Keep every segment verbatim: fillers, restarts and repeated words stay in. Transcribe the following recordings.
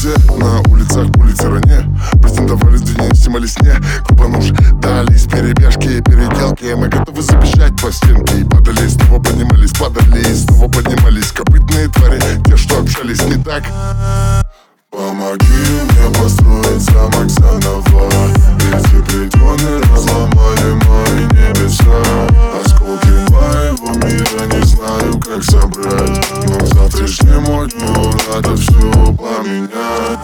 где на улицах по тиране претендовали, сдвинь, снимались не клубануш, дались перебежки, переделки. Мы готовы забежать по стенке. И падали, снова поднимались, падали и снова поднимались. Копытные твари, те, что общались не так. Помоги мне построить замок заново. Эти притоны разломали мои небеса. Осколки моего мира не знаю, как собрать, но к завтрашнему дню надо все поменять.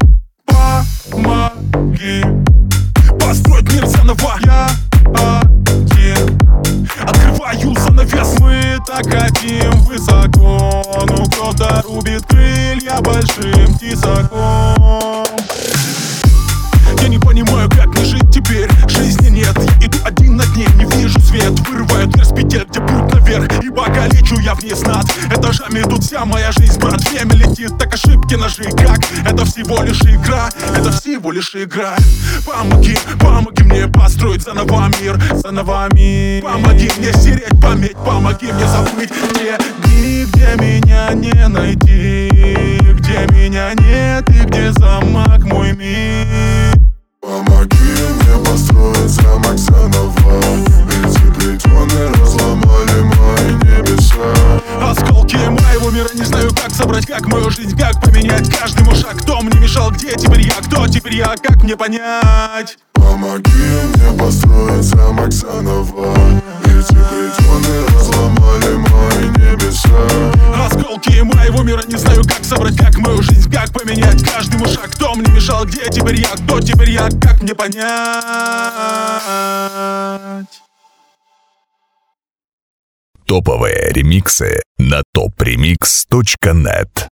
Помоги построить мир заново. Я один открываю занавес. Мы так хотим высоко, но кто-то рубит крылья большим тесаком. Я не понимаю, как мне жить теперь. Жизни нет, я иду один над ней. Не вижу свет, вырываю дверь с петель, где путь наверх, и пока лечу я вниз над этажами. Тут вся моя жизнь, брат, время летит, так ошибки ножи. Как? Это всего лишь игра, это всего лишь игра. Помоги, помоги мне построить заново мир, заново мир. Помоги мне стереть память, помоги мне забыть те дни, где меня не найти, где меня нет и где замок мой мир. Помоги мне построить замок заново. Эти притоны разломали мои небеса. Осколки моего мира не знаю, как собрать, как мою жизнь, как поменять каждый мой шаг. Кто мне мешал, где теперь я, кто теперь я, как мне понять? Помоги мне построить замок заново. Эти притоны разломали мои небеса. Осколки моего мира не знаю, как собрать, как мою жизнь, как поменять каждый мой шаг. Кто мне мешал, где теперь я, кто теперь я, как мне понять? Топовые ремиксы на топ ремикс точка нет.